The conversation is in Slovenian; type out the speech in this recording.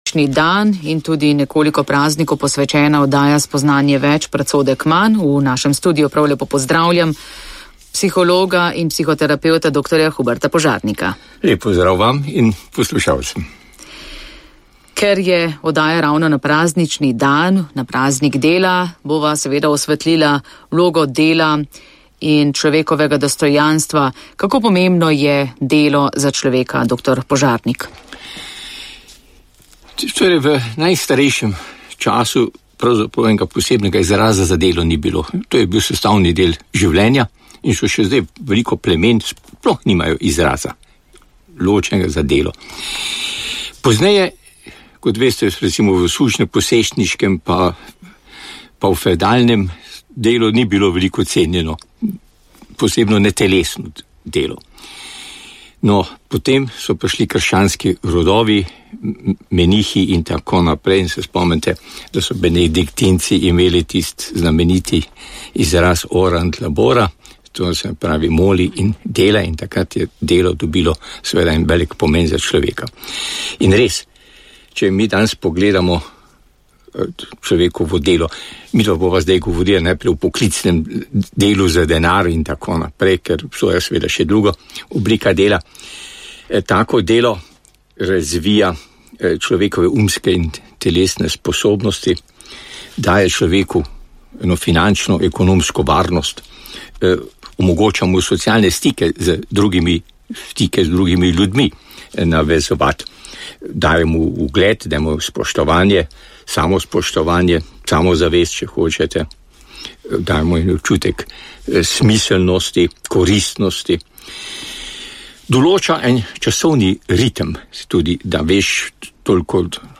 dan in tudi nekoliko prazniku posvečena oddaja Spoznanje več, predsodek manj. V našem studiu prav lepo pozdravljam psihologa in psihoterapeuta dr. Huberta Požarnika. Lep pozdrav vam in poslušalcem. Ker je oddaja ravno na praznični dan, na praznik dela, bova seveda osvetlila vlogo dela in človekovega dostojanstva. Kako pomembno je delo za človeka, dr. Požarnik? Torej, v najstarejšem času pravzaprav enega posebnega izraza za delo ni bilo. To je bil sestavni del življenja in so še zdaj veliko plemen, sploh nimajo izraza ločenega za delo. Pozneje, kot veste, recimo v služno-posestniškem pa v feudalnem delu ni bilo veliko cenjeno, posebno netelesno delo. No, potem so prišli krščanski rodovi, menihi in tako naprej in se spomnite, da so benediktinci imeli tisti znameniti izraz orant labora, to se pravi moli in dela, in takrat je delo dobilo seveda en velik pomen za človeka. In res, če mi danes pogledamo človekovo delo, mi to bova zdaj govorila najprej o poklicnem delu za denar in tako naprej, ker so seveda še druga oblika dela. Tako delo razvija človekove umske in telesne sposobnosti, daje človeku eno finančno, ekonomsko varnost, omogoča mu socialne stike z drugimi ljudmi navezovati, daje mu ugled, daje mu spoštovanje, samospoštovanje, samozavest, če hočete, daje mu občutek smiselnosti, koristnosti. Določa en časovni ritem, tudi da veš toliko